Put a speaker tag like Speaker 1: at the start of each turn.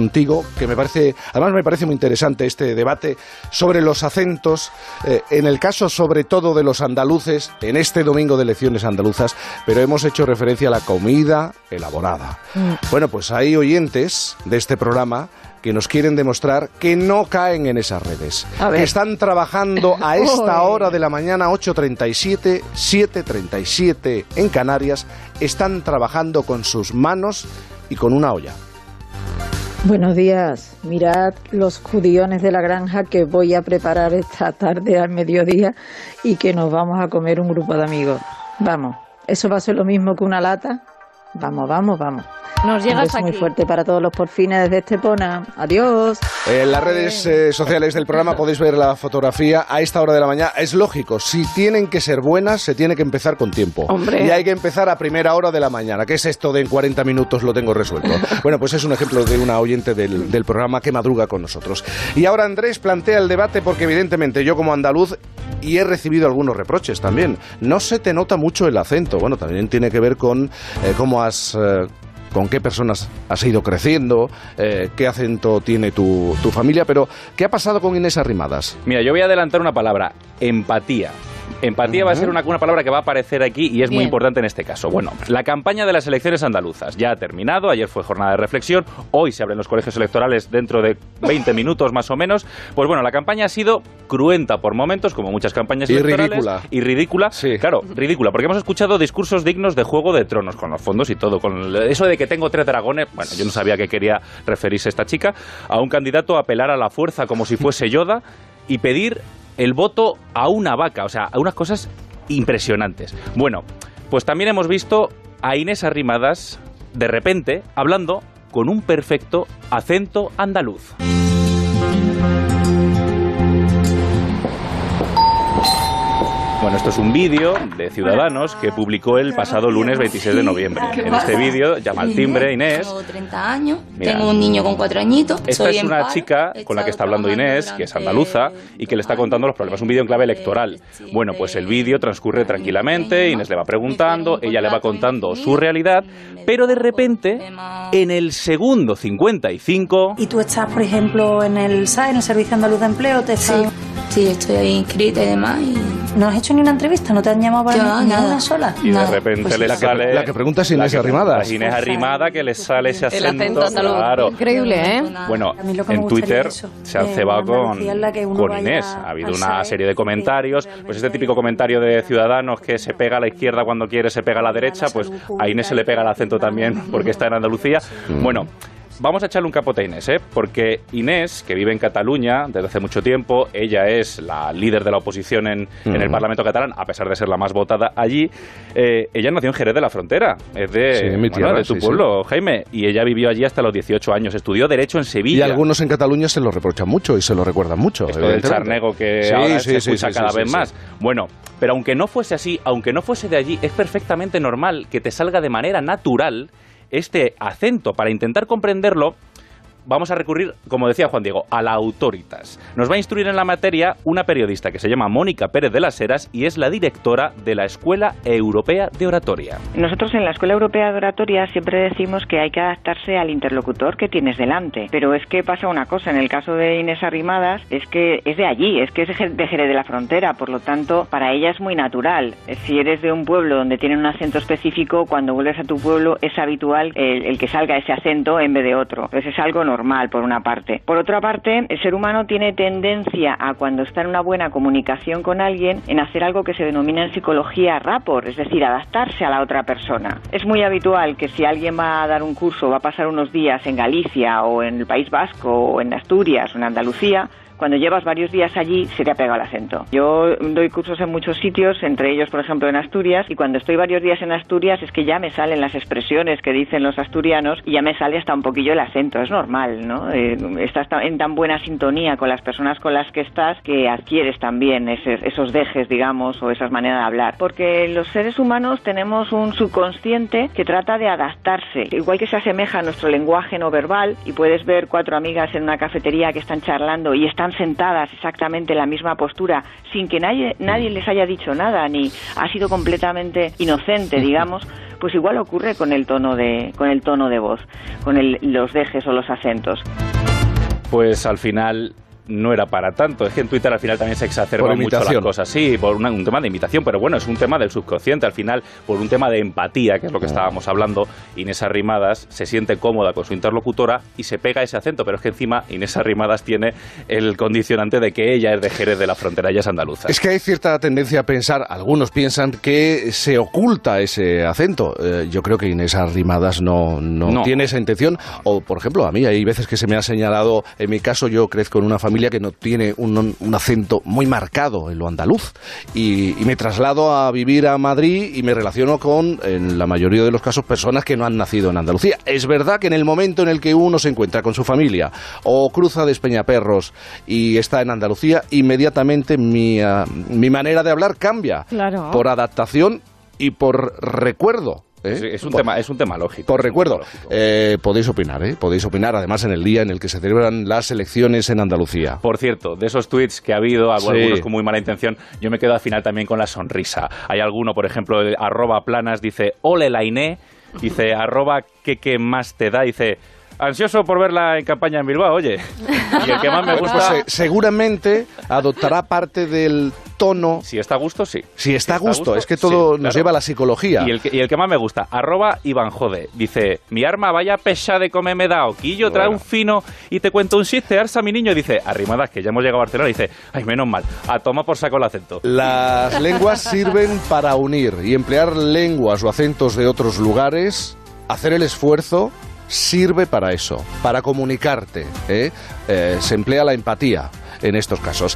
Speaker 1: contigo, que además me parece muy interesante este debate sobre los acentos, en el caso sobre todo de los andaluces, en este domingo de elecciones andaluzas, pero hemos hecho referencia a la comida elaborada. Bueno, pues hay oyentes de este programa que nos quieren demostrar que no caen en esas redes, que están trabajando a esta hora de la mañana, 8:37, 7:37 en Canarias, están trabajando con sus manos y con una olla.
Speaker 2: Buenos días, mirad los judiones de la granja que voy a preparar esta tarde al mediodía y que nos vamos a comer un grupo de amigos. Vamos, ¿eso va a ser lo mismo que una lata? Vamos.
Speaker 3: Nos llegas aquí.
Speaker 2: Muy fuerte para todos los porfines desde Estepona. Adiós.
Speaker 1: En las redes sociales del programa podéis ver la fotografía a esta hora de la mañana. Es lógico, si tienen que ser buenas, se tiene que empezar con tiempo.
Speaker 3: Hombre.
Speaker 1: Y hay que empezar a primera hora de la mañana. ¿Qué es esto de en 40 minutos lo tengo resuelto? Bueno, pues es un ejemplo de una oyente del programa que madruga con nosotros. Y ahora Andrés plantea el debate porque evidentemente yo como andaluz, y he recibido algunos reproches también, no se te nota mucho el acento. Bueno, también tiene que ver con cómo con qué personas has ido creciendo, qué acento tiene tu familia, pero ¿qué ha pasado con Inés Arrimadas?
Speaker 4: Mira, yo voy a adelantar una palabra, empatía. Empatía va a ser una palabra que va a aparecer aquí y es muy importante en este caso. Bueno, la campaña de las elecciones andaluzas ya ha terminado, ayer fue jornada de reflexión, hoy se abren los colegios electorales dentro de 20 minutos más o menos. Pues bueno, la campaña ha sido cruenta por momentos, como muchas campañas electorales.
Speaker 1: Y
Speaker 4: ridícula.
Speaker 1: Sí.
Speaker 4: Claro, ridícula, porque hemos escuchado discursos dignos de Juego de Tronos, con los fondos y todo, con eso de que tengo 3 dragones. Bueno, yo no sabía a qué quería referirse esta chica. A un candidato a apelar a la fuerza como si fuese Yoda y pedir el voto a una vaca, o sea, a unas cosas impresionantes. Bueno, pues también hemos visto a Inés Arrimadas, de repente, hablando con un perfecto acento andaluz. Bueno, esto es un vídeo de Ciudadanos que publicó el pasado lunes 26 de noviembre. En este vídeo llama al timbre Inés.
Speaker 5: Tengo 30 años, tengo un niño con 4 añitos.
Speaker 4: Esta es una chica con la que está hablando Inés, que es andaluza, y que le está contando los problemas. Es un vídeo en clave electoral. Bueno, pues el vídeo transcurre tranquilamente, Inés le va preguntando, ella le va contando su realidad, pero de repente, en el segundo 55...
Speaker 6: ¿Y tú estás, por ejemplo, en el SAE, en el Servicio Andaluz de Empleo?
Speaker 5: Sí, estoy ahí inscrita y demás.
Speaker 6: ¿No has hecho ni una entrevista? ¿No te han llamado para ni una sola?
Speaker 4: Y de repente pues le sale...
Speaker 1: La que pregunta es Inés Arrimadas.
Speaker 4: Inés Arrimada, que le sale ese acento.
Speaker 3: El acento andaluz.
Speaker 4: Claro.
Speaker 3: Increíble, ¿eh?
Speaker 4: Bueno, en Twitter se han cebado con Inés. Ha habido una serie de comentarios. Pues este típico comentario de Ciudadanos que se pega a la izquierda cuando quiere, se pega a la derecha. Pues a Inés se le pega el acento también porque está en Andalucía. Bueno... Vamos a echarle un capote a Inés, porque Inés, que vive en Cataluña desde hace mucho tiempo, ella es la líder de la oposición en el Parlamento catalán, a pesar de ser la más votada allí. Ella nació en Jerez de la Frontera, es de tu pueblo, Jaime, y ella vivió allí hasta los 18 años, estudió Derecho en Sevilla.
Speaker 1: Y algunos en Cataluña se lo reprochan mucho y se lo recuerdan mucho.
Speaker 4: Esto del charnego que ahora se escucha cada vez más. Bueno, pero aunque no fuese así, aunque no fuese de allí, es perfectamente normal que te salga de manera natural este acento. Para intentar comprenderlo, vamos a recurrir, como decía Juan Diego, a la autoritas. Nos va a instruir en la materia una periodista que se llama Mónica Pérez de las Heras y es la directora de la Escuela Europea de Oratoria.
Speaker 7: Nosotros en la Escuela Europea de Oratoria siempre decimos que hay que adaptarse al interlocutor que tienes delante. Pero es que pasa una cosa, en el caso de Inés Arrimadas, es que es de allí, es que es de Jerez de la Frontera, por lo tanto, para ella es muy natural. Si eres de un pueblo donde tienen un acento específico, cuando vuelves a tu pueblo es habitual el que salga ese acento en vez de otro. Entonces es algo normal, por una parte. Por otra parte, el ser humano tiene tendencia a, cuando está en una buena comunicación con alguien, en hacer algo que se denomina en psicología rapport, es decir, adaptarse a la otra persona. Es muy habitual que si alguien va a dar un curso, va a pasar unos días en Galicia o en el País Vasco o en Asturias o en Andalucía, cuando llevas varios días allí se te ha pegado el acento. Yo doy cursos en muchos sitios, entre ellos, por ejemplo, en Asturias, y cuando estoy varios días en Asturias es que ya me salen las expresiones que dicen los asturianos y ya me sale hasta un poquillo el acento. Es normal, ¿no? Estás en tan buena sintonía con las personas con las que estás que adquieres también esos dejes, digamos, o esas maneras de hablar. Porque los seres humanos tenemos un subconsciente que trata de adaptarse, igual que se asemeja a nuestro lenguaje no verbal, y puedes ver 4 amigas en una cafetería que están charlando y están están sentadas exactamente en la misma postura, sin que nadie les haya dicho nada, ni ha sido completamente inocente, digamos, pues igual ocurre con el tono de voz, con los dejes o los acentos.
Speaker 4: Pues al final no era para tanto. Es que en Twitter al final también se exacerban mucho las cosas. Sí, por un tema de imitación, pero bueno, es un tema del subconsciente. Al final, por un tema de empatía, que es lo que estábamos hablando, Inés Arrimadas se siente cómoda con su interlocutora y se pega ese acento, pero es que encima Inés Arrimadas tiene el condicionante de que ella es de Jerez de la Frontera, ella es andaluza.
Speaker 1: Es que hay cierta tendencia a pensar, algunos piensan que se oculta ese acento. Yo creo que Inés Arrimadas no tiene esa intención. O, por ejemplo, a mí hay veces que se me ha señalado, en mi caso yo crezco en una familia que no tiene un acento muy marcado en lo andaluz y me traslado a vivir a Madrid y me relaciono con, en la mayoría de los casos, personas que no han nacido en Andalucía. Es verdad que en el momento en el que uno se encuentra con su familia o cruza Despeñaperros y está en Andalucía, inmediatamente mi manera de hablar cambia, claro, por adaptación y por recuerdo.
Speaker 4: Es un tema lógico.
Speaker 1: Por recuerdo, podéis opinar además en el día en el que se celebran las elecciones en Andalucía.
Speaker 4: Por cierto, de esos tweets que ha habido, algunos con muy mala intención, yo me quedo al final también con la sonrisa. Hay alguno, por ejemplo, @planas dice, ole la Iné, dice, @que más te da, dice, ansioso por verla en campaña en Bilbao, oye. Y el que más me gusta...
Speaker 1: Pues, seguramente adoptará parte del tono...
Speaker 4: Si está a gusto, sí.
Speaker 1: Si está a gusto, es que todo nos lleva a la psicología.
Speaker 4: Y el que más me gusta, @Ivanjode, dice, mi arma vaya pecha de comer me da, Oquillo, trae un fino y te cuento un chiste, arsa mi niño, dice, Arrimadas, que ya hemos llegado a Barcelona, dice, ay, menos mal, a toma por saco el acento.
Speaker 1: Las lenguas sirven para unir, y emplear lenguas o acentos de otros lugares, hacer el esfuerzo, sirve para eso, para comunicarte, se emplea la empatía en estos casos.